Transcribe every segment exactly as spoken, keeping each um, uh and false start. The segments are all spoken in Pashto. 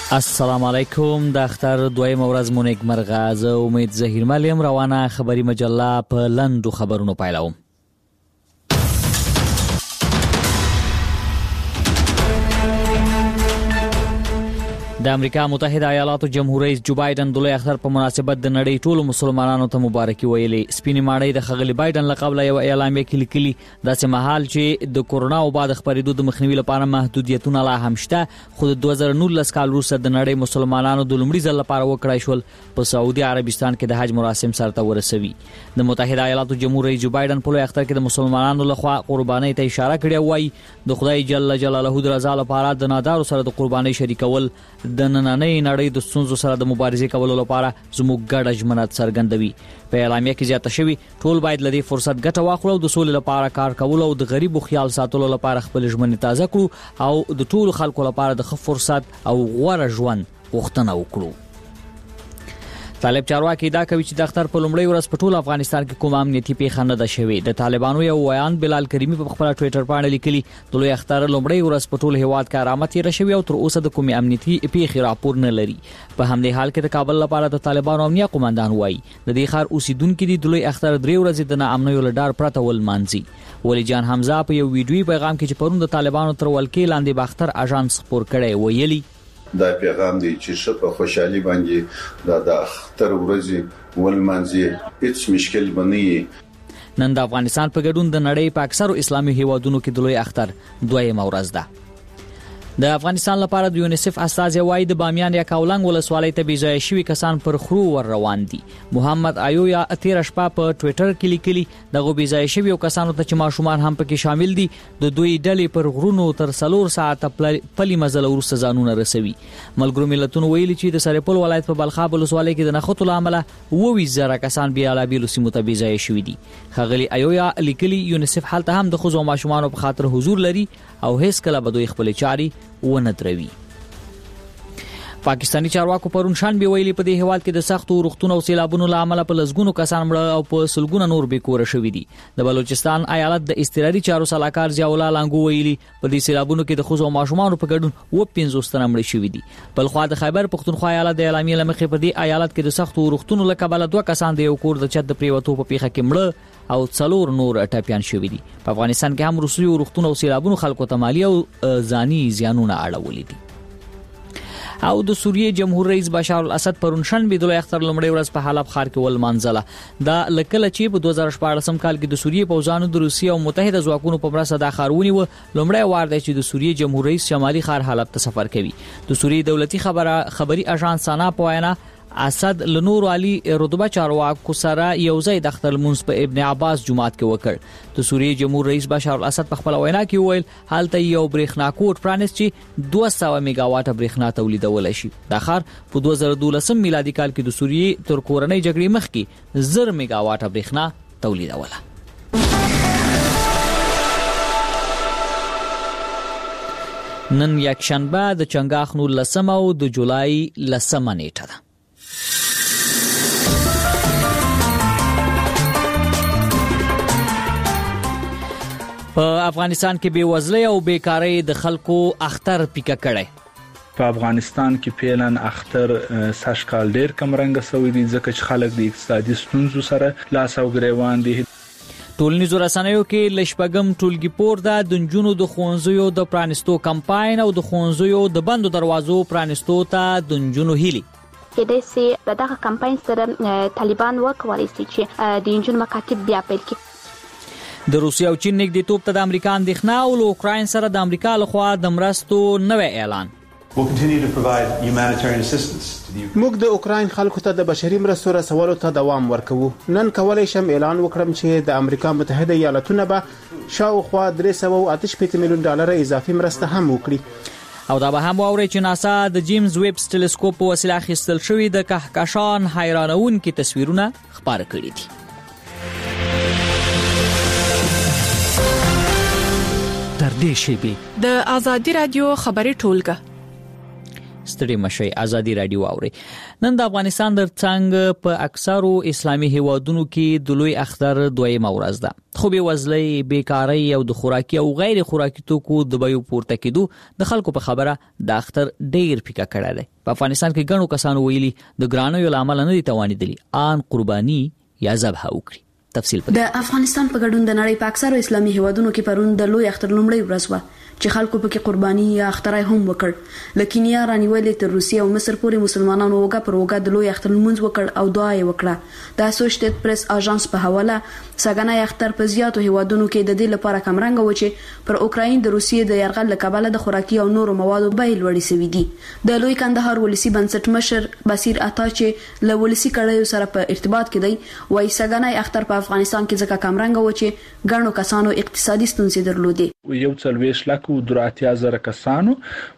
السلام علیکم. د اختر دویم ورځ مو نیکمرغه. زه امید ظهیر ملیم روانه خبری مجله په لندو خبرونو پیلوم. د امریکا متحده ایالاتو جمهور رئیس جو بایدن د لوی اختر په مناسبت د نړۍ ټولو مسلمانانو ته مبارکي ویلې. سپینې ماڼۍ د ښاغلي بایدن له قبله یو اعلامیه کې لیکلي داسې مهال چې د کورونا وبا د خپرېدو د مخنیوي لپاره محدودیتونه لا هم شته، خو د دوه زره نولس کال وروسته د نړۍ مسلمانانو د لومړي ځل لپاره وکړای شول په سعودي عربستان کې د حج مراسم سرته ورسوي. د متحده ایالاتو جمهور رئیس جو بایدن په لوی اختر کې د مسلمانانو لخوا قربانۍ ته اشاره کړې، وایي د خدای جل جلاله د رضا لپاره د نادارو سره د قربانۍ شریکول د نننۍ نړۍ د ستونزو سره د مبارزې کولو لپاره زموږ ګډه ژمنه څرګندوي. په اعلامیه کې زیاته شوي ټول باید له دې فرصت ګټه واخلو او د سولې لپاره کار کول او د غریبو خیال ساتلو لپاره خپل ژمنې تازه کړو او د ټولو خلکو لپاره د ښه فرصت او غوره ژوند غوښتنه وکړو. طالب چارواکي دا کوي چې د اختر په لومړۍ ورځ په ټول افغانستان کې کوم امنیتي پیښه نه ده شوې. د طالبانو یو ویان بلال کریمي په خپل ټوئیټر باندې لیکلي د لوی اختر لومړۍ ورځ په ټول هیواد کې آرامه تیر شوې او تر اوسه د کومې امنیتي پیښې راپور نه لري. په همدې حال کې د کابل لپاره د طالبانو امنیه قومندان وایي د دې ښار اوسیدونکو د لوی اختر درې ورځې د ناامنیو له ډار پرته ولمانځي. ولی جان حمزه په یو ویډیوي پیغام کې چې پرون د طالبانو تر ولکې لاندې باختر اژانس خبر کړي ویلي دا پیغام دی چې شپه خوشحالي باندې دا د اختر ورځې ولمانځي هیڅ مشکل بنئ. نن د افغانستان په ګډون د نړۍ په اکثرو اسلامي هیوادونو کې د لوی اختر دویمه ورځ ده. د افغانستان لپاره د یونیسف استازي وایي د بامیان یا کاولنګ ولسوالۍ ته بې ځایه شوي کسان پر خرو ور روان دي. محمد ایویا تیر شپه په ټوئیټر کې لیکلي دغه بې ځایه شوي کسانو ته چې ماشومان هم پکې شامل دي د دوی ډلې پر غرونو تر څلور ساعته پلي مزل وروسته ځانونه رسوي. ملګرو ملتونو ویلي چې د سرپل ولایت په بلخاب ولسوالۍ کې د نښتو له امله اووه ویشت زره کسان بیلابیلو سیمو ته بې ځایه شوي دي. ښاغلي ایویا لیکلي یونیسف هلته هم د ښځو او ماشومانو په خاطر حضور لري او هیڅکله به دوی خپلې چارې ونه دروي. پاکستانی چارواکو پرون شنبه ویلي په دې هیواد کې د سختو روغتون او سیلابونو له امله په لسګونو کسان مړه او په سلګونه نور بې کوره شوي دي. د بلوچستان ایالت د اضطراري چارو سلاکار ضیاء الله لانګو ویلي په دې سیلابونو کې د ښځو او ماشومانو په ګډون اووه پنځوس تنه مړه شوي دي. بل خوا د خیبر پښتونخوا ایالت د اعلامیې له مخې په دې ایالت کې د سختو روغتونو له کبله دوه کسان د یو کور د چت د پریوتو په پیښه کې مړه او څلور نور ټپيان شوي دي. په افغانستان کې هم روسي روغتون او سیلابونو خلکو ته مالی او ځاني زیانونه اړولي دي. او د سوریې جمهور رئیس بشار الاسد پرون شنبه د لوی اختر لومړۍ ورځ په حلب ښار کې ولمانځله. دا لکه چې په دوه زره شپاړسم کال کې د سوریې پوځانو د روسیې او متحده ځواکونو په مرسته د ښار ونیو. لومړی وار دی چې د سوریې جمهور رئیس شمالي ښار حلب ته سفر کوي. د سوریې دولتي خبره خبري اژانس سانا په وینا اسد لنور علي رتبه چارواکو سره یو ځای د اختر لمونځ په ابن عباس جمعات کې وکړ. د سوریې جمهور رئیس بشار الاسد په خپل وینا کې وویل هلته یو برېښنا کوټ پرانیست چې دوه سوه میگا واټه برېښنا تولیدولی شي. دا ښار په دوه زره دولسم میلادي کال کې د سوریې تر کورنۍ جګړې مخکې زر میگا واټه برېښنا تولیدوله. نن یکشنبه د چنګاښ نولسمه او د جولای لسمه نیټه ده. په افغانستان کې بېوزلۍ او بیکارۍ د خلکو اختر پیکه کړی. په افغانستان کې پیلن اختر سږ کال ډیر کم رنګه سوی دي ځکه چې خلک د اقتصادي ستونزو سره لاس او ګریوان دي. ټولنیزو رسنیو کې لشپږم ټولګي پورته د نجونو د ښوونځیو د پرانستو کمپاین او د ښوونځیو د بندو دروازو پرانستو ته د نجونو هیلي. کېدای سي په دغه کمپاین سره طالبان وکولای شي چې د نجونو مکاتب بیا پیل کړي. د روسیې او چین نږدېتوب ته د امریکا اندېښنه او له اوکراین سره د امریکا لخوا د مرستو نوی اعلان. موږ د اوکراین خلکو ته د بشري مرستو رسولو ته دوام ورکوو. نن کولای شم اعلان وکړم چې د امریکا متحده ایالاتونه به شاوخوا درې سوه او اته شپېته میلیون ډالر اضافي مرسته هم وکړي. او دا به هم واورئ چې ناسا د جیمز ویب ټلسکوپ په وسیله اخیستل شوي د کهکشان حیرانونکي تصویرونه خپاره کړي دي. تر دې شیبې د آزادي رادیو خبري ټولګه ستړي مشي. ازادي رادیو اوري. نن د افغانستان د څنګه په اکثرو اسلامي هیوادونو کې د لوی اختر دویمه ورځ ده. خو به وزلې بیکاری او د خوراکي او غیر خوراکي توکو د بیو پورته کېدو د خلکو په خبره د اختر ډیر پیکا کړه ده. په افغانستان کې ګڼو کسانو ویلي د ګرانو عمل نه دي توانیدلی ان قرباني یا ذبح وکړي. تفصیل د افغانستان په ګډون د نړۍ په اکثرو اسلامي هیوادونو کې پرون د لوی اختر لومړی ورځ و چې خلکو پکې قرباني یا اخترای هم وکړ. لکینیا رانیولې تر روسیې او مصر پورې مسلمانانو وګه پر وګه د لوی اختر لمونځ وکړ او دعا یې وکړه. د اسوسییټډ پریس اژانس په حواله سګنای اختر په زیاتو هیوادونو کې د دې لپاره کمرنګ و چې پر اوکراین د روسیې د یرغل لکبله د خوراکي او نورو موادو بیې لوړې سوي دي. د لوی کندهار ولسی بنسټ مشر بصیر عطا چې له ولسی کړهیو سره په ارتباط کې دی وایي سګنای اختر په افغانستان کې ځکه کمرنګ و چې ګڼو کسانو اقتصادي ستونزې درلودې. یو څلويش لکه دراتیا زره کسانو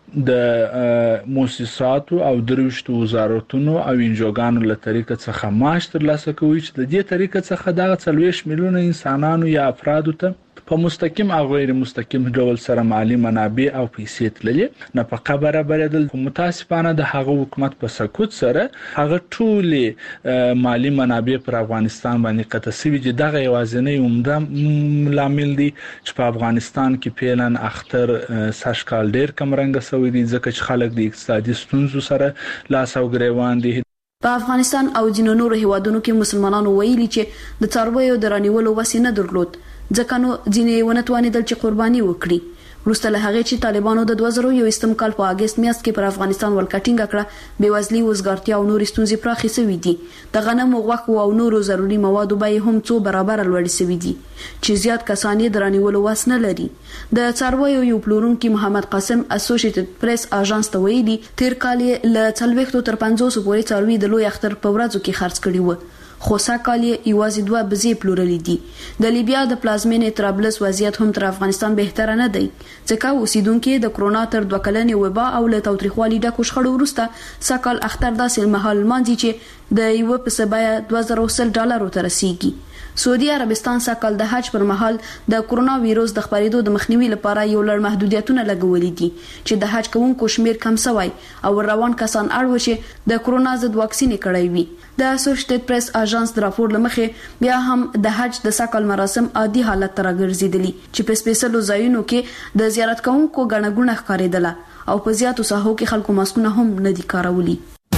د مؤسساتو او دروشتو وزارتونو او انجوګانو له طریقه څخه معاش ترلاسه کوي چې د دې طریقه څخه دغه څلويش میلیونه انسانانو یا افرادو ته په مستقیم او غیر مستقیم ډول سره مالی منابع او پیسې تللې نه په خبره بلدل. متاسفانه د هغه حکومت په سکوت سره هغه ټول مالی منابع پر افغانستان باندې قطع شوی چې دغه یوازینی عمده لامل دی چې په افغانستان کې پیلن اختر ساشکال ډیر کمرنګ سوی دي ځکه چې خلک د اقتصادي ستونزو سره لاس او ګریوان دي. په افغانستان او ځینو نورو هیوادونو کې مسلمانانو ویلي چې د څارویو د رانیولو وسې نه درلود ځکه نو ځینې ونه توانېدل چې قرباني وکړي. وروسته له هغې چې طالبانو د دوه زره یوویشتم کال په اګست میاشت کې پر افغانستان ولکټینګ کړه بېوزلي وزګارتیا او نورې ستونزې پراخې شوې دي. د غنمو غوښو او نورو ضروري موادو بیې هم څو برابره لوړې شوې دي چې زیات کسان یې د رانیولو وس نه لري. د څارویو یو پلورونکي محمد قاسم اسوسییټډ پریس اژانس ته ویلي تیر کال یې له څلوېښتو تر پنځوسو پورې څاروي د لوی اختر په ورځو کې خرڅ کړي وو خو ساکال یې یوازې دوه بزې پلورلې دي. د لیبیا د پلازمینې طرابلس وضعیت هم تر افغانستان بهتره نه دی ځکه اوسیدونکو د کرونا تر دوه کلنې وبا او له تاوتریخوالي ډکو شخړو وروسته ساکال اختر داسې مهال مانځي چې د یو په سبا دوه زره وسل ډالرو ته رسیدي. سعودي عربستان ساکال د حج پر مهال د کرونا وایروس د خپرېدو د مخنیوي لپاره یو لړ محدودیتونه لګولې دي چې د حج کوونکو شمیر کم شوی او روان کسان اړ و چې د کرونا ضد واکسین کړی وي. د اسوسییټډ پریس اژانس د راپور لمخې بیا هم د حج د ساکال مراسم عادي حالت ته راګرځېدلي چې په سپیشلو ځایونو کې د زیارت کوونکو غڼه غونه ښکارېدله او په زیاتو ساحو کې خلکو ماسکونه هم نه دي کارولی.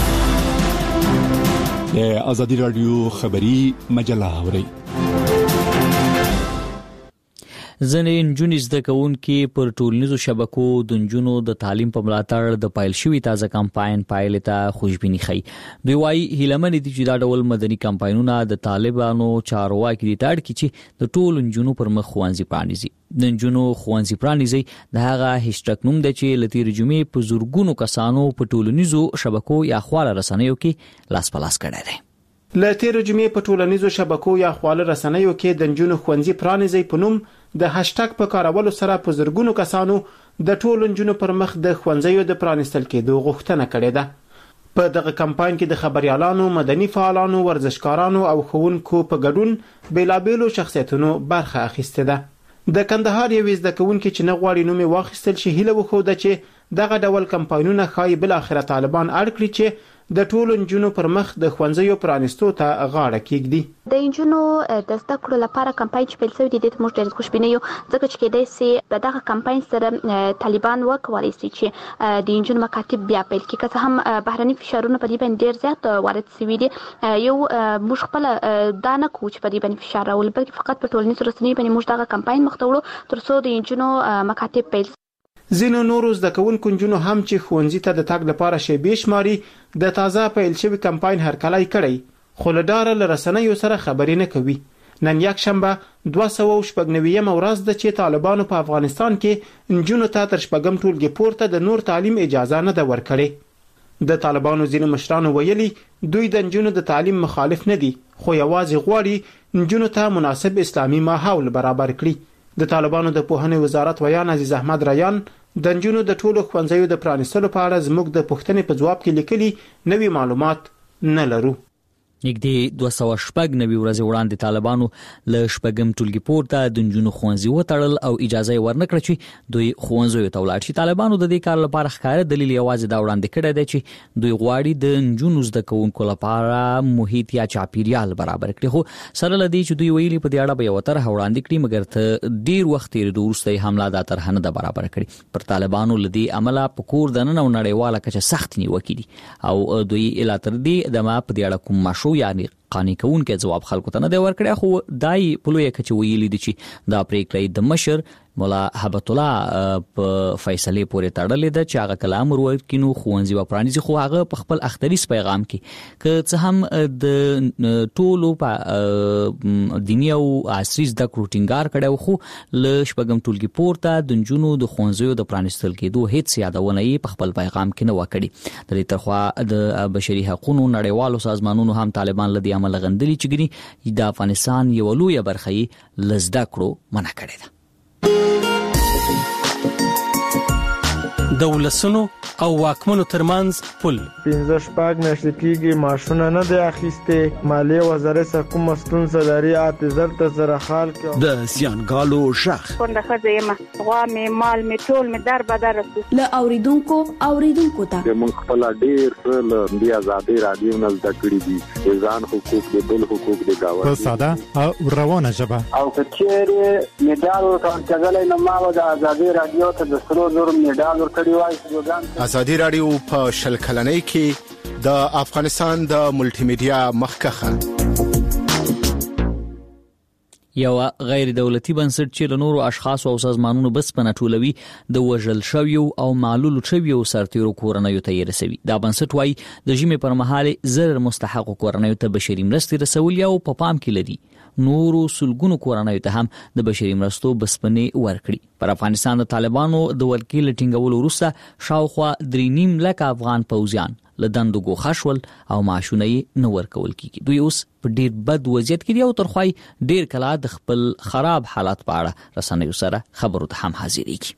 د ازادي رادیو خبری مجله اوري. ځینې نجونې زده کوونکي پر ټولنیزو شبکو د نجونو د تعلیم په ملاتړ د پایل شوي تازه کمپاین پایل ته خوشبیني ښیي. دوی وایي هیلهمن دي چې دا ډول مدني کمپاینونه د طالبانو چارواکي دي تاړ کی چې د ټولو نجونو پر مخ خوانځي پرانیزي. د نجونو خوانځي پرانیزي د هغه هشټګ نوم د چې لتیر جمعې په زورګونو کسانو په ټولنیزو شبکو یا خواله رسنیو کې لاس په لاس کړی دی. لتیر جمعې په ټولنیزو شبکو یا خواله رسنیو کې د نجونو خوانځي پرانیزي په نوم د هشټګ په کارولو سره په زورګونو کسانو د ټولو نجونو پر مخ د خوانځیو د پرانیستل کېدو غوښتنه کړې ده. په دغه کمپاین کې د خبريالانو، مدني فعالانو، ورزشکارانو او ښوونکو په ګډون بیلابېلو شخصیتونو برخه اخیسته ده. د کندهار یو زده کوونکي چې نه غواړي نوم واخیستل شي هیله وښوده چې دغه ډول کمپاینونه ښایي بل اخر طالبان اړ کړي چې د ټولو نجونو پر مخ د خوانځیو پرانستو ته غاړه کېږدي. د نجونو د زده کړو لپاره کمپاین چې پیل شوی دی د موږ ډېر خوشبینه یو ځکه چې کېدای شي په دغه کمپاین سره طالبان وکولای شي چې د نجونو مکاتب بیا پیل کړي که هم بهرني فشارونه په دې باندې ډېر زیات وارد شوي دي. یو موږ خپل دا نه کوو چې په دې باندې فشار راولو بلکې فقط په ټولنیزو رسنیو باندې موږ دغه کمپاین مخ ته وړو تر څو د نجونو مکاتب پیل. ځینو نورو زده کوونکو نجونو هم چې ښوونځي ته د تګ لپاره شیبې شماري د تازه پیل شوي کمپاین هرکلی کړی خو له ډاره له رسنیو سره خبرې نه کوي. نن یک شنبه دوه سوه شپږ نوېمه ورځ ده چې طالبانو په افغانستان کې نجونو ته تر شپږم ټولګي پورته د نور تعلیم اجازه نه ده ورکړې. د طالبانو ځینو مشرانو ویلي دوی د نجونو د تعلیم مخالف نه دي خو یوازې غواړي نجونو ته مناسب اسلامي ماحول برابر کړي. د طالبانو د پوهنې وزارت ویان عزیز احمد ریان د نجونو د ټولو ښوونځیو د پرانیستلو په اړه زموږ د پوښتنې په ځواب کې لیکلي نوي معلومات نه لرو. نږدې دوه سوه شپږ نوي ورځې وړاندې طالبانو له شپږم ټولګي پورته د نجونو ښوونځي وتړل او اجازه یې ورنکړه چې دوی ښوونځیو ته ولاړ شي. طالبانو د دې کار لپاره ښکاره دلیل یوازې دا وړاندې کړی دی چې دوی غواړي د نجونو زده کوونکو لپاره محیط یا چاپیریال برابر کړي. خو سره له دې چې دوی ویلي په دې اړه به یو طرح وړاندې کړي، مګر ته ډیر وخت تېرېدو وروسته یې حمله دا طرح نه ده برابر کړي. پر طالبانو له دې عمله په کور دننه او نړیواله کچه سخت نیوکې دي او دوی الا تر دې د ما په دې اړه کوم مشروع یعنی قانوني کوونکې جواب خلکو ته نه دی ورکړی. خو دای په لویه کچه ویلي دي چې دا پریکړه د مشر مولا هبت الله په فیصله پورې تړلې ده چې هغه کلام ورکینو ښوونځي و پرانیزي. خو هغه په خپل اختریس پیغام کې که څه هم د ټولو په دیني او عصري زده کړو ټینګار کړی، خو له شپږم ټولګي پورته د نجونو د ښوونځیو د پرانیستل کېدو هیڅ یادونه یې په خپل پیغام کې نه وکړي. د دې ترخوا د بشري حقوقو نړیوالو سازمانونو هم طالبان له دې عمل غندلي چې ګني د افغانستان یو لویه برخه یې له زده کړو منع کړې ده. د ولسونو او واکمنو ترمنځ پل پنځه شپږ میاشتې کېږي معاشونه نه دی اخیستې. مالیې وزارت څخه کومه ستونزه لري اته زر ته زره خال کې د زیانګالو شخ څنګه ښځه یم غوا مې مال مې ټول مې در بدر رسو له اوریدونکو اوریدونکو ته موږ خپل ډیر له دې آزادي رادیو نه زده کړی دي ځان حقوق د بل حقوق د گاوه په ساده او روانه ژبه او کچېره میډال ورکړل نه ما د آزادي رادیو ته د سرو زر میډال ورکړی وای. آزادي رادیو په شل کلنۍ کې د افغانستان د ملټي میډیا مخکخه یو غیر دولتي بنسټ چې له نورو اشخاص او سازمانونو بس په نټولوي د وژل شویو او معلول شویو سرتیرو کورنیو ته رسوي. دا بنسټ وايي د ژمي پر مهال زر مستحق کورنیو ته بشري مرستې رسول یو په پام کې لري. نورو سلګونو کورنیو ته هم د بشري مرستو بسپنې ورکړي. پر افغانستان د طالبانو د ولکې لټینګولو وروسته شاوخوا درې نیم لک افغان پوځیان له دندو ګوښه شول او معاشونه یې نه ورکول کیږي. دوی اوس په ډیر بد وضعیت کې دي او ترخوای ډیر کله د خپل خراب حالات په اړه رسنیو سره خبرو ته هم حاضرېږي.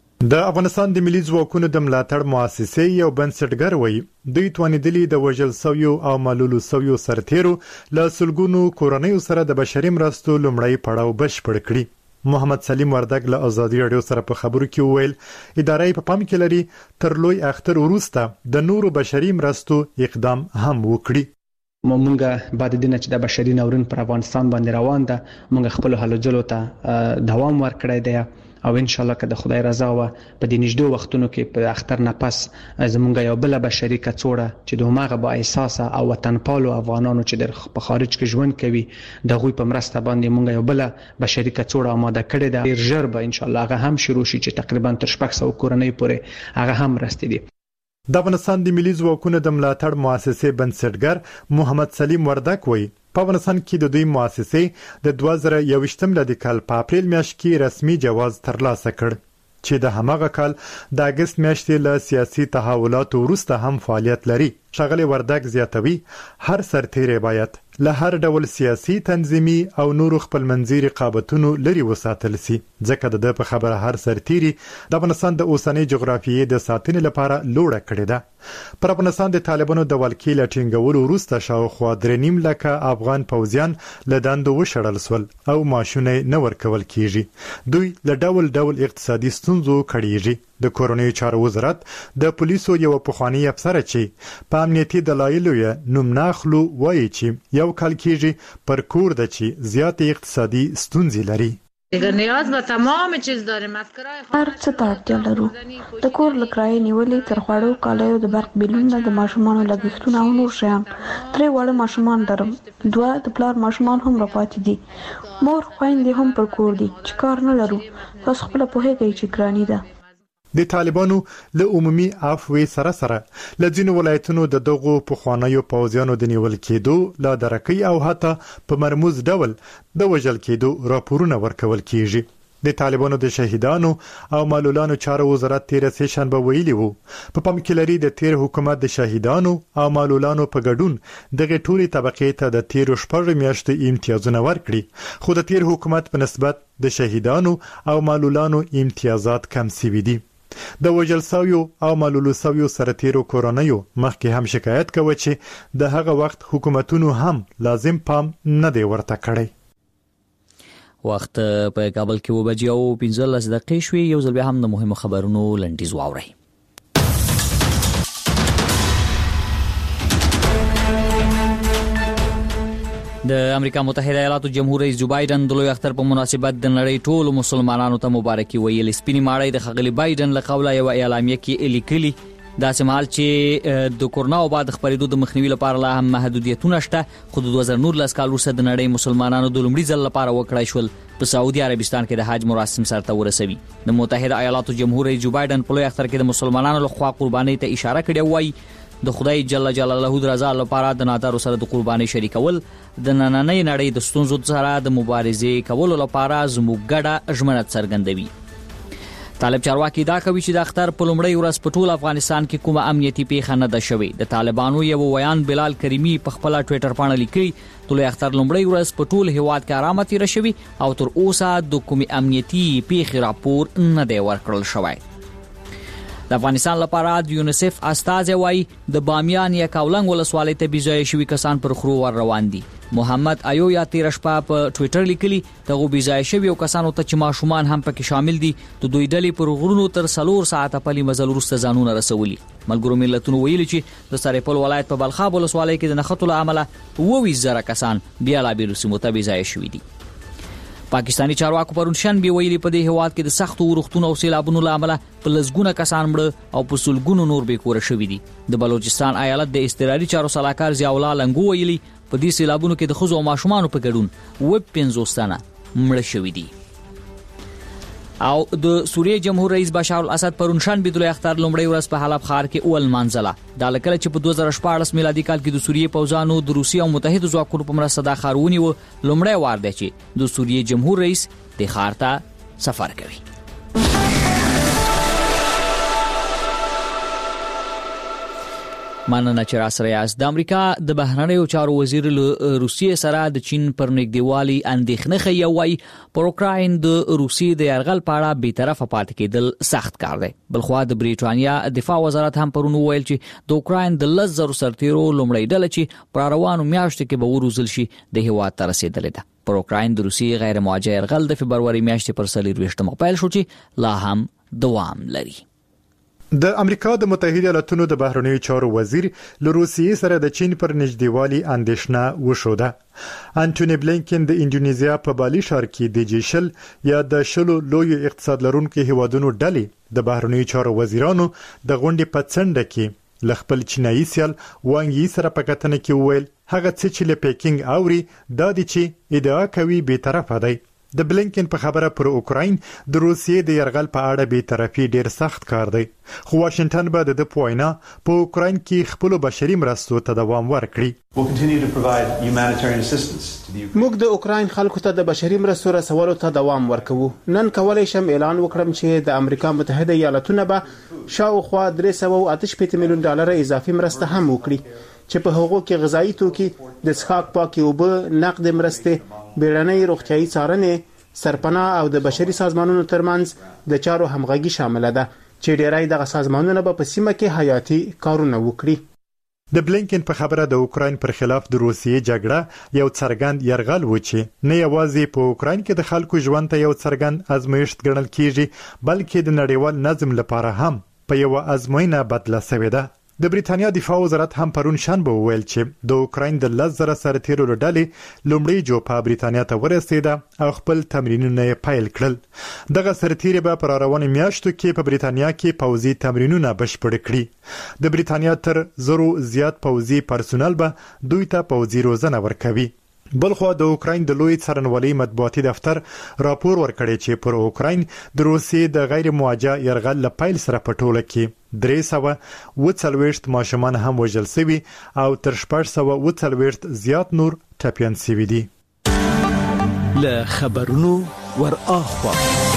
د افغانستان د ملي ځواکونو د ملاتړ مؤسسې یو بنسټګر وایي دوی توانیدلي د وژل سویو او معلولو سویو سرتیرو له سلګونو کورنیو سره د بشري مرستو لومړی پړاو بشپړ کړي. محمد سلیم وردګ له ازادي رادیو سره په خبرو کې وویل ادارې په پام کې لري تر لوی اختر وروسته د نورو بشري مرستو اقدام هم وکړي. مونږه بعد دینه چې د بشري ناورین پر افغانستان باندې روان ده مونږ خپل هلو جلو ته دوام ورکړی دی او ان شاء الله که د خدای رضا و په دې نږدې وختونو کې په اختر نه پس زمونږ یو بل بشري کڅوړه چې د هماغه با احساس او وطنپالو افغانانو چې د په خارج کې ژوند کوي د غوي په مرسته باندې مونږ یو بل بشري کڅوړه آماده کړې ده. ډیر ژر به ان شاء الله هغه هم شروع شي چې تقریبا تر شپږ سوه کورنۍ پورې هغه هم رسېدي. د افغانستان د ملي ځواکونو د ملاتړ مؤسسې بنسټګر محمد سلیم وردګ وایي په افغانستان کې د دوی مؤسسې د دوه زره یوویشتم لدی کال په اپریل میاشت کې رسمي جواز ترلاسه کړ چې د هماغه کال د اگست میاشتې له سیاسي تحولاتو وروسته هم فعالیت لري. ښاغلی وردګ زیاتوي هر سرتیری باید له هر ډول سیاسي تنظیمي او نورو خپلمنځي رقابتونو لري وساتل سي ځکه د ده په خبره هر سرتیری د افغانستان د اوسنۍ جغرافیې د ساتنې لپاره لوړه کړې ده. پر افغانستان د طالبانو د ولکې له ټینګولو وروسته شاوخوا درې نیم لکه افغان پوځیان له دندو وشړل سول او معاشونه نه ورکول کیږي. دوی له ډول ډول اقتصادي ستونزو کړيږي. د کورنیو چارو وزارت د پولیسو یو پخوانی افسر چې په امنیتي دلایلو یې نوم ناخلو وایي چې یو کال کېږي پر کور د چې زیات اقتصادي ستونزې لري. نیاز به تمام چیز داریم از کرای هر څه ته اړتیا لرو د کور له کرایې نیولې تر خوړو کالیو د برق بیلونه د ماشومانو لګښتونه او نور شیان. درې واړه ماشومان لرم، دوه د پلار ماشومان هم راپاتې دي، مور خویندې هم پر کور دي چې کار نه لرو. تاسو خپله پوهېږئ چې ګراني ده. د طالبانو له عمومي عفوې سره سره له ځینو ولایتونو د دغو پخوانیو پوځیانو د نیول کېدو له درکۍ او حتی په مرموز ډول د وژل کېدو راپورونه ورکول کېږي. د طالبانو د شهیدانو او معلولانو چارو وزارت تیر سه شنبه ویلي وو په پام کې لري د تیر حکومت د شهیدانو او معلولانو په ګډون دغه ټولي طبقې ته د تیر شپږ میاشتې امتیازونه ورکړي، خو د تیر حکومت په نسبت د شهیدانو او معلولانو امتیازات کم سوي دي. د وژل شویو او معلول شویو سرتیرو کورنیو مخکې هم شکایت کوي چې د هغه وخت حکومتونو هم لازم پام نه دی ورته کړی. وخت په کابل کې وبجې او پنځلس دقیقې شوې. یو ځل بیا هم د مهمو خبرونو لنډیز واورئ. د امریکا متحده ایالاتو جمهور رئیس جو بایدن د لوی اختر په مناسبت د نړۍ ټولو مسلمانانو ته مبارکي ویلې. سپینې ماړۍ د ښاغلي بایدن له قوله یو اعلامیه کې لیکلي داسې مهال چې د کورونا وبا د خپرېدو د مخنیوي لپاره لا هم محدودیتونه شته، خو د دوه زره نولس کال وروسته د نړۍ مسلمانانو د لومړي ځل لپاره وکړای شول په سعودي عربستان کې د حج مراسم سرته ورسوي. د متحده ایالاتو جمهور رئیس جو بایدن په لوی اختر کې د مسلمانانو لخوا قربانۍ ته اشاره کړې وایي د خدای جل جلاله د رضا لپاره د نادارو سره د قربانۍ شریکول د نننۍ نړۍ د ستونزو سره د مبارزې کولو لپاره زموږ ګډه ژمنه څرګندوي. طالب چارواکي دا کوي چې د اختر په لومړۍ ورځ په ټول افغانستان کې کومه امنیتي پیښه نه ده شوې. د طالبانو یو ویان بلال کریمي په خپل ټوئیټر باندې لیکي د لوی اختر لومړۍ ورځ په ټول هیواد کې آرامه تیر شوی او تر اوسه د کومې امنیتي پیښې راپور نه دی ورکړل شوی. د افغانستان لپاره د یونیسف استازی وایي د بامیان یا کاولنګ ولسوالۍ ته بيځای شوي کسان پر خرو ور روان دي. محمد ایو یا تیر شپه په ټوئیټر لیکلي دغه بيځای شوي کسانو ته چې ماشومان هم پکې شامل دي د دوی ډلې پر غرونو تر څلور ساعته پلي مزل وروسته ځانونه رسولي. ملګرو ملتونو ویلي چې د سرپل ولایت په بلخاب ولسوالۍ کې د نښتو له امله اووه زره کسان بیا لا بیرسمو ته بيځای شوي دي. پاکستانی چارواکو پرون شنبه ویلي په دې هواد کې د سختو ورښتونو او سیلابونو له امله په لسګونه کسان مړه او په سلګونو نور بې کوره شوي دي. د بلوچستان ایالت د اضطراري چارو سلاکار ضیاء الله لنګو ویلي په دې سیلابونو کې د ښځو او ماشومانو په ګډون اووه پنځوس تنه مړه شوي دي. او د سوریې جمهور رئیس بشار الاسد پرون شنبه د لوی اختر لومړۍ ورځ په حلب ښار کې اول منځله دا لکه چې په دوه زره شپاړس میلادي کال کې د سوریې پوځانو د روسیې او متحده ځواکونو په مرسته دا ښار ونیو. لومړی وار دی چې د سوریې جمهور رئیس د ښار ته سفر کوي. مننه چې را سره یاست. د امریکا د بهرنیو چارو وزیر له روسیې سره د چین پر نږدېوالي اندېښنه ښیي او وایي پر اوکراین د روسیې د یرغل په اړه بیطرفه پاتې کېدل سخت کار دی. بلخوا د بریټانیا دفاع وزارت هم پرون وویل چې د اوکراین د لس زرو سرتیرو لومړۍ ډله چې پر روانو میاشتو کې به وروزل شي د هیواد ته رسېدلې ده. پر اوکراین د روسیې غیر موجه یرغل د فبروري میاشتې پر څلرویشتمه پیل شو چې لا هم دوام لري. د امریکا د متحده ایالاتونو د بهرنیو چارو وزیر له روسیې سره د چین پر نږدېوالي اندېښنه وښوده. انټونی بلینکن د انډونیزیا په بالي ښار کې د جی شل یا د شلو لوی اقتصاد لرونکو هیوادونو ډلې د بهرنیو چارو وزیرانو د غونډې په څنډه کې ل خپل چینایي سیال وانګ یي سره په کتنه کې وویل هغه څه چې له پیکینګ اوري دا دي چې ادعا کوي به طرفه دی. د بلینکن په خبره پر اوکراین د روسیې د یرغل په اړه به طرفي ډیر سخت کار دی، خو واشنگټن به د پوینا په اوکراین کې خپل بشري مرستو ته دوام ورکړي. موږ د اوکراین خلکو ته د بشري مرستو رسولو ته دوام ورکوو. نن کولای شم اعلان وکړم چې د امریکا متحده ایالاتونه به شاوخوا درې سوه او اته شپېته میلیون ډالر اضافي مرسته هم وکړي چې په هغو کې غذایی توکي، د څښاک پاکې اوبه، نقد مرستې، بیړنۍ روغتیايي څارنې، سرپناه او د بشري سازمانونو ترمنځ د چارو همغږي شامل ده چې ډیری دغه سازمانونه به په سیمه کې حیاتي کارونه وکړي. د بلینکن په خبره د اوکراین پر خلاف د روسیې جګړه یو څرګند یرغل و چې نه یوازې په اوکراین کې د خلکو ژوند ته یو څرګند ازمایښت ګڼل کیږي بلکې د نړیوال نظم لپاره هم په یو ازموینه بدله شوې ده. د بریټانیا دفاع وزارت هم پرون شنبه وویل چې د اوکراین د لس زره سرتیرو ډلې لومړی جوپه بریټانیا ته ورسېده او خپل تمرینونه یې پیل کړل. دغه سرتیري به پر روانو میاشتو کې په بریټانیا کې پوځي تمرینونه بشپړ کړي. د بریټانیا تر زرو زیات پوځي پرسونل به دوی ته پوځي روزنه ورکوي. بلخوا د اوکراین د لوی څارنوالۍ مطبوعاتي دفتر راپور ورکړی چې پر اوکراین د روسیې د غیر موجه یرغل له پیل سره په ټوله کې درې سوه اووه څلوېښت ماشومان هم وژل شوي او تر شپږ سوه اووه څلوېښت زیات نور ټپیان شوي دي. له خبرونو ور اخوا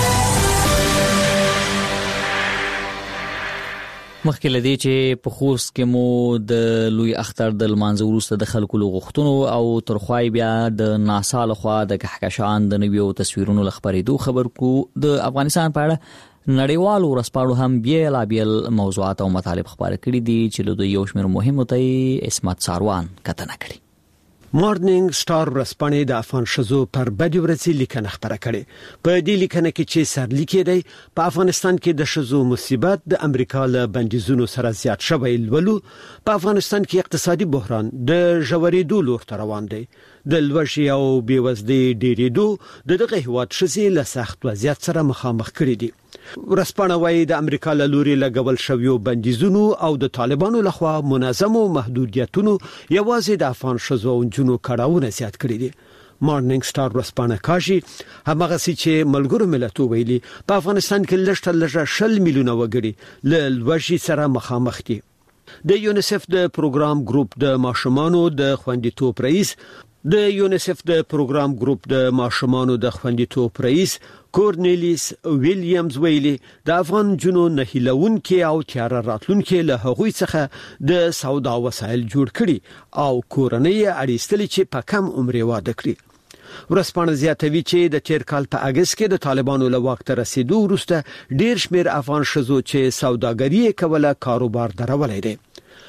مخکې لدی چې په خوست کې مو د لوی اختر د لمانځه وروسته د خلکو له غوښتنو او ترخوای بیا د ناسا لخوا د کهکشان د نویو تصویرونو لخبرېدو خبر کو. د افغانستان په اړه نړیوالو ورځپاڼو هم بیلابیل موضوعات او مطالب خبرې کړي دي چې له دوی یو شمېر مهمو ته عصمت ساروان کتنه کړي. مارنینګ سٹار ورځپاڼې د افغان شذو پر بدی ورځې لیکنه خبره کړي. په دې لیکنه کې چې سرلیکي دی په افغانستان کې د شذو مصیبت د امریکا له بندیزونو سره زیات شوی ولولو. په افغانستان کې اقتصادي بحران د ژورېدو لور ته روان دی. د لوږې او بېوزلۍ ډېرېدو د دغه هیواد ښځې له سخت وضعیت سره مخامخ کړي دي. ورځپاڼه وايي د امریکا له لوري لګول شویو بندیزونو او د طالبانو لخوا منظمو محدودیتونو یوازې د افغان ښځو او نجونو کړاوونه زیات کړي دي. مارنینګ سٹار ورځپاڼه کاږي همغه سي چې ملګرو ملتونو ویلي په افغانستان کې لږ تر لږه شل میلیونه وګړي له لوږې سره مخامخ دي. د یونیسف د پروګرام ګروپ د ماشومانو د خوندیتوب رئیس د یونیسف د پروګرام ګروپ د ماشومانو د خوندیتوب رئیس کورنیلیس ویلیامز ویلي د افغان جنو نهیلونکي او تیار راتلونکي له هغوی څخه د سودا وسایل جوړ کړي او کورنۍ اړیستلې چې په کم عمر واده کړي. ورځپاڼه زیاتوي چې د تیر کال په اگست کې د طالبانو له واک ته رسیدو وروسته ډیر شمیر افغان ښځو چې سوداګري کوله کاروبار درولای دی.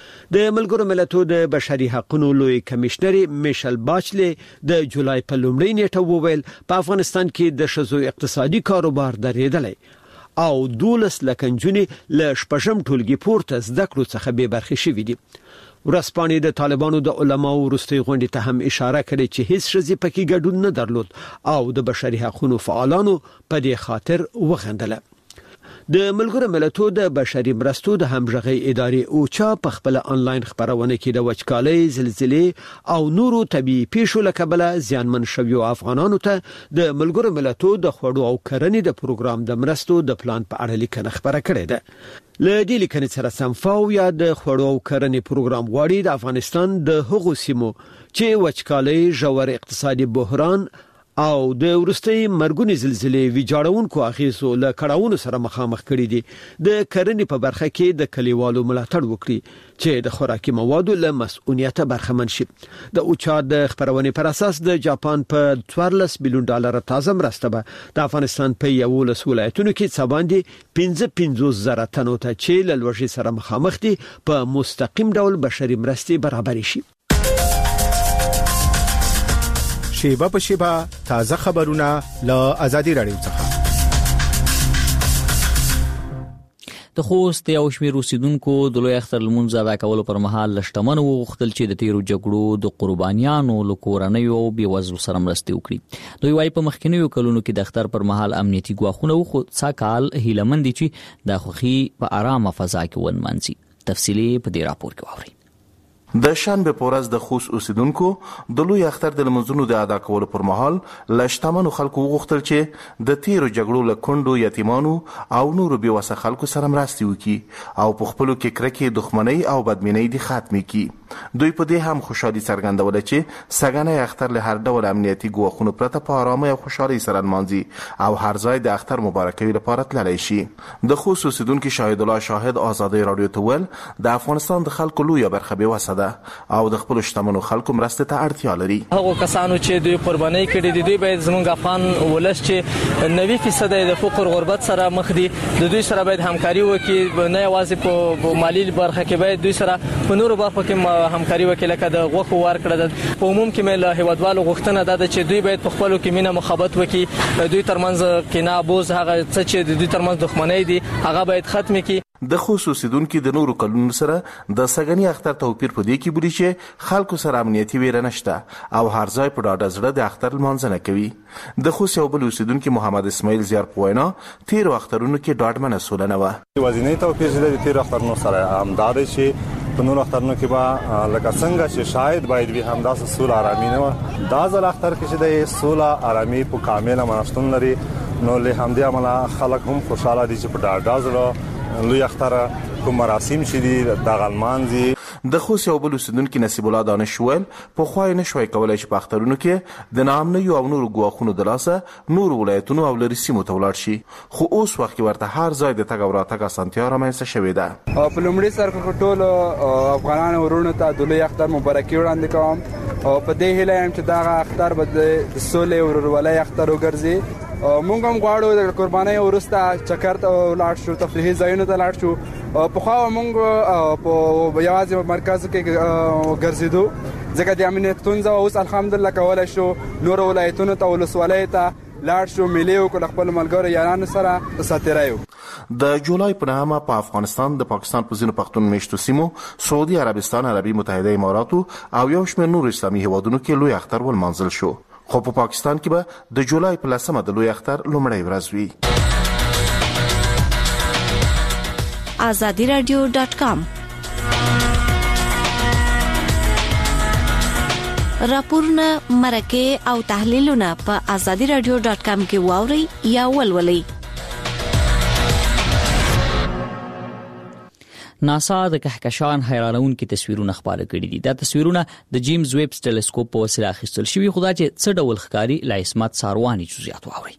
د ملګرو ملتونو د بشري حقوقو لوی کمشنر میشل باچلې د جولای په لومړۍ نیټه وویل په افغانستان کې د ښځو اقتصادي کاروبار درېدلی او دولس لکه نجونې له شپږم ټولګي پورته زده کړو څخه بې برخې شوي دي. ورځپاڼې د طالبانو د علماو وروستۍ غونډې ته هم اشاره کړې چې هیڅ ښځې پکې ګډون نه درلود او د بشري حقوقو فعالانو په دې خاطر وخندله. د ملګرو ملتونو د بشري مرستو د همغږي ادارې اوچا په خپل انلاین خبرونه کې د وچکالۍ، زلزلې او نورو طبيعي پیښو له کبله زیانمن شویو افغانانو ته د ملګرو ملتونو د خوړو او کرنې د پروګرام د مرستو د پلان په اړه لیکنه خبره کړې ده. له دې لیکنې سره سم فاو یا د خوړو او کرنې پروګرام غواړي د افغانستان د هغو سیمو چې وچکالۍ، ژور اقتصادي بحران او د ورستۍ مرګونی زلزلې ویجاړونکو اغیزو له کړهونو سره مخامخ کړي دي د کرنې په برخه کې د کلیوالو ملاتړ وکړي چې د خوراکي موادو له مسؤلیت برخمن شي. د اوچا د خبرونې پر اساس د جاپان په څوارلس میلیون ډالر تازه مرسته به د افغانستان په یولس ولایتونو کې څباندې پنځه پنځوس زره تنو ته چې له لوږې سره مخامخ دي په مستقیم ډول بشري مرستې برابر شي. شیبه په شیبه تازه خبرونه له ازادي رادیو څخه. د خوست یو شمېر اوسیدونکو د لوی اختر لمونځ ادا کولو پر مهال لشتمن وغوښتل چې د تیرو جګړو د قربانیانو له کورنیو او بېوزلو سره مرستې وکړي. دوی وايي په مخکینیو کلونو کې د اختر پر مهال امنیتي ګواښونه وو، خو څا کال هیله مند دي چې د خوښي په آرامه فضا کې ونمانځي. تفصیلي په دې راپور کې واورئ. د شنبه پورز د خوست اوسیدونکو د لوی اختر د لمونځونو د ادا کولو پر مهال لشتمنو خلکو وغوښتل چې د تیرو جګړو له کونډو، یتیمانو او نورو بېوسه خلکو سره مرستې وکړي او په خپلو کې کرکې، دښمنۍ او بدبینۍ دې ختمې کړي. دوی په دې هم خوشحالي څرګندوله چې سږنی اختر له هر ډول امنیتي ګواښونو پرته په ارامۍ او خوشحالۍ سره نمانځي او هر ځای د اختر مبارکوي لپاره تللی شي. د خوست اوسیدونکي شاهد الله شاهد آزادۍ راډیو ته ویل د افغانستان د خلکو لویه برخه بېوسه ده او د خپل شتمنو خلکو مرستې ته اړتیا لري. هغه کسانو چې دوی قرباني کړي دي دوی باید زموږ افغان ولس چې نوي فیصد د فقر غربت سره مخ دي د دوی سره باید همکاري وکړي، نه یوازې په مالی برخه کې باید دوی سره په نورو برخو کې همکاري وکړي لکه د غوښو ورکړه. په عموم کې مې له هیوادوالو غوښتنه ده چې دوی باید په خپلو کې مینه محبت وکړي، دوی ترمنځ کینه بوز هغه څه چې د دوی ترمنځ دښمنۍ دي هغه باید ختم کړي. د خوست اوسیدونکو د نورو کلونو سره د سږني اختر توپیر په دې کې بولي چې خلکو سره امنیتي ویره نشته او هر ځای په ډاډه زړه د اختر لمانځنه کوي. د خوست یو بل اوسیدونکو محمد اسماعیل زیار په وینا تیرو اخترونو کې ډاډمنه سولنه و. وزینې توپیر چې د تیرو اخترونو سره همدار شي په نورو اخترونو کې به لکه څنګه چې شاید باید وي همداسې سوله آرامي نه و. دا ځل اختر کې چې د سوله آرامي په کامله منشتون لري نو له همدې امله خلک هم خوشاله دي چې په ډاډه زړه لوی اختر کوم مراسم چې دي د غلمانځي. د خوست یو بل اوسیدونکي نصیب الله دانش ویل په خوای نشوي کولای چې په اخترونو کې د نامنیو او نورو ګواښونو د لاسه نورو ولایتونو او لرې سیمو ته ولاړ شي، خو اوس وخت کې ورته هر ځای د تګ او راتګ اسانتیا رامنځته شوې ده. په لومړي سر کې ټول افغانانو ورونو ته د لوی اختر مبارکي وړاندې کوم او په دې هیله یم چې دا اختر به د سولې او ورورولۍ اختر وګرځي مونږ هم غواړو د قربانۍ وروسته چکر ته لاړ شو، تفریحي ځایونو ته لاړ شو. پخوا مونږ په یوازې مرکز کې ګرځېدو ځکه د امنیت ستونزه وه. اوس الحمدلله کولی شو نورو ولایتونو ته ولسوالیو ته لاړ شو، میلې وکړو له خپلو ملګرو یارانو سره ساتیری وو. د جولای په نهمه په افغانستان د پاکستان په ځینو پښتون میشتو سیمو، سعودي عربستان، عربي متحده اماراتو او یو شمېر نور اسلامي هیوادونو کې لوی اختر ولمانځل شو. خو په پاکستان کې به د جولای په لسمه د لوی اختر لومړۍ ورځ وي. آزادی رادیو ډاټ کام راپورونه، مرکې او تحلیلونه په آزادی رادیو ډاټ کام کې واورئ یا ولولئ. ناسا د کهکشان حیرانونکي تصویرونه خپاره کړي دي. دا تصویرونه د جیمز ویب ټلسکوپ په وسیله اخیستل شوي، خو دا چې څه ډول ښکاري له عصمت سارواني جزئیات واورئ.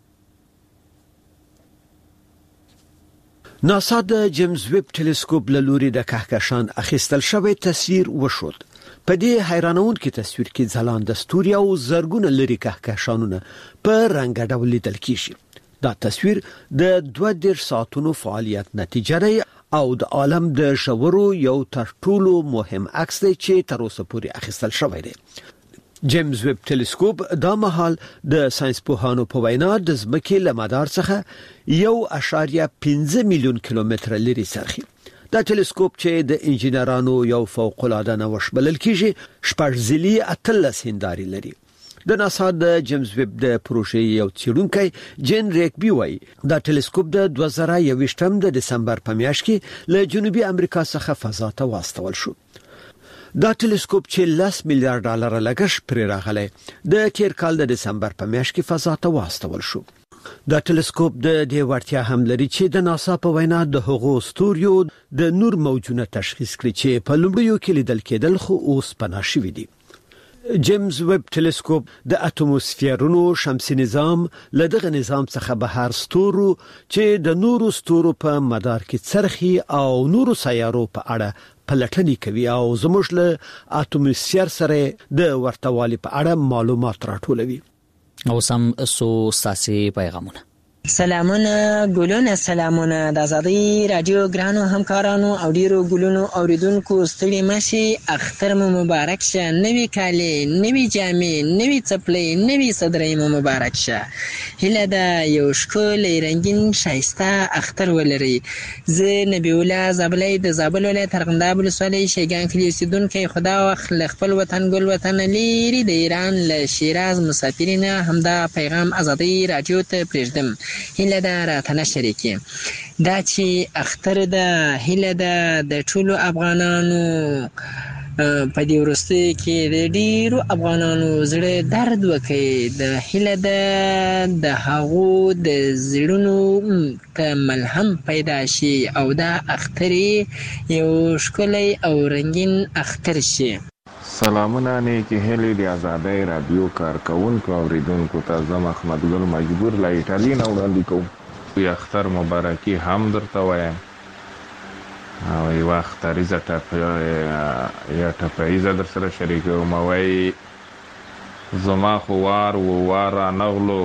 ناسا د جیمز ویب ټلسکوپ له لوري د کهکشان اخیستل شوی تصویر وښود. په دې حیرانونکي تصویر کې ځلانده ستوري او زرګونه لري کهکشانونه په رنګ ډول لیدل کیږي. دا تصویر د دوه دېرش ساعتونو فعالیت نتیجه ده او د عالم د ژورو یو تر ټولو مهم عکس دی چې تر اوسه پورې اخیستل شوی دی. جیمز ویب ټلسکوپ دا مهال د ساينس پوهانو په وینا د ځمکې له مدار څخه یو اشاریه پنځه میلیون کیلومتره لري څرخي. دا ټلسکوپ چې د انجینرانو یو فوق العاده نوښت بلل کیږي، شپږ ځلي اتلس هنداري لري. د ناسا د جیمز ویب د پروژې یو څېړونکی جین ریکبي وایي دا ټلسکوپ د دوه زره یوویشتم د دسمبر په میاشت کې له جنوبي امریکا څخه فضا ته واستول شو. دا ټلسکوپ چې لس میلیارډ ډالر لګښت پرې راغلی د تیر کال د دسمبر په میاشت کې فضا ته واستول شو. دا ټلسکوپ د دې وړتیا هم لري چې د ناسا په وینا د هغو ستوریو د نور موجونه تشخیص کړي چې په لومړیو کې لیدل کېدل خو اوس پناه شوي دي. جیمز ویب ټلسکوپ د اټموسفیرونو شمسي نظام له دغه نظام څخه بهر ستورو چې د نورو ستورو په مدار کې څرخي او نورو سیارو په اړه پلټنې کوي او زموږ له اټموسفیر سره د ورتهوالي په اړه معلومات راټولوي. او سم سو ساسي پیغامونه. سلامونه ګلونه، سلامونه د آزادۍ رادیو ګرانو همکارانو او ډیرو ګلونو اوریدونکو، ستړي مشي، اختر مو مبارک شه، نوي کالي، نوي جامې، نوي څپلۍ، نوي صدرۍ مو مبارک شه. هیله ده یو ښکلی رنګین ښایسته اختر ولرئ. زه نبی الله زابلی د زابل ولایت ارغنداب ولسوالۍ شیګان کلي اوسېدونکی، خدا وخت له خپل وطن ګل وطن لیرې د ایران له شیراز مسافرینه همدا پیغام آزادۍ رادیو ته پرېږدم. هیله ده راتنه شریکي دا چې اختر ده، هیله ده د ټولو افغانانو په دې وروستیو کې د ډیرو افغانانو زړه درد وکړي. د هیله ده د هغو د زړونو ته ملهم پیدا شي او دا اختر یو ښکلی او رنګین اختر شي. سلامونه نیکی هیلی دی آزادۍ رادیو کارکونکو اوریدونکو ته زه محمد ګل مجبور له ایټالیا نه وړاندې کوم. یو اختر مبارکي هم درته وایم او یو اختریزه یا ټپیزه در سره شریکوم. وایي زما خو وار و وار رانغلو،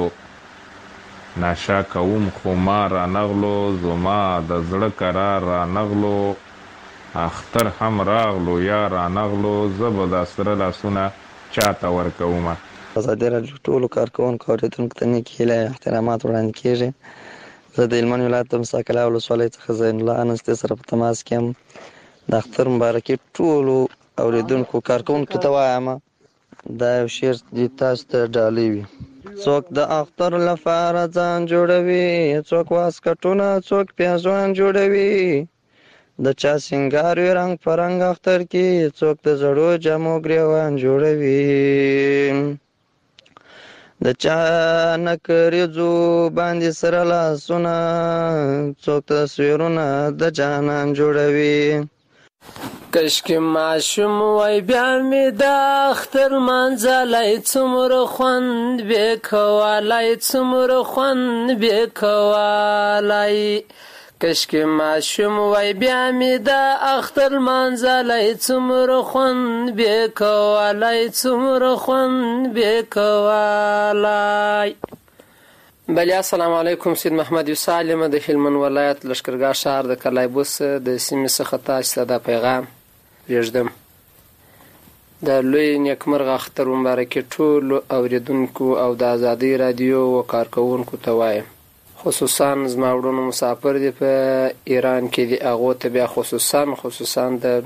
نشه کوم خو ما رانغلو، زما د زړه قرار رانغلو، اختر هم راغلو یا رانغلو، زه به دا سره لاسونه چاته ورکومه. آزادۍ رادیو ټولو کارکوونکو اورېدونکو ته نیکې هیله احترامات وړاندې کېږي. زه د هلمند ولایت د موسی قلعه ولسوالۍ څخه زین الله انستې سره په تماس کې یم. د اختر مبارکي ټولو اوریدونکو کارکوونکو ته وایم. دا یو شعر دې تاسو ته ډالۍ وي. څوک د اختر لپاره ځان جوړوي، څوک واسکټونه، څوک پیازوان جوړوي، د چا سنگار وي رنګ په رنګ اختر کې، څوک د زړو جامو ګریوان جوړوي، د چا نکریزو باندې سره لاسونه، څوک تصویرونه د جانان جوړوي. کشکې ماشوم وای بیا مې د اختر منځلی څومره خوند بې کولی، څومره خوند بې کولی. کشکې ماشوم وای بیا مې د اختر منځلی څومره خوند بې کولی، څومره خوند بې کولی. بله السلام علیکم. سید محمد یوسف علم د هلمند ولایت لشکرګاه شهر د کلایبوس د سیمې څخه تاسو ته پیغام لیږدم. د لوی نیکمرغه اختر مبارکي ټول اوریدونکو او د ازادي رادیو او کارکونکو ته وایم، خصوصا زما وروڼو مسافر دي په ایران کې دي، هغه ته بیا خصوصا خصوصا د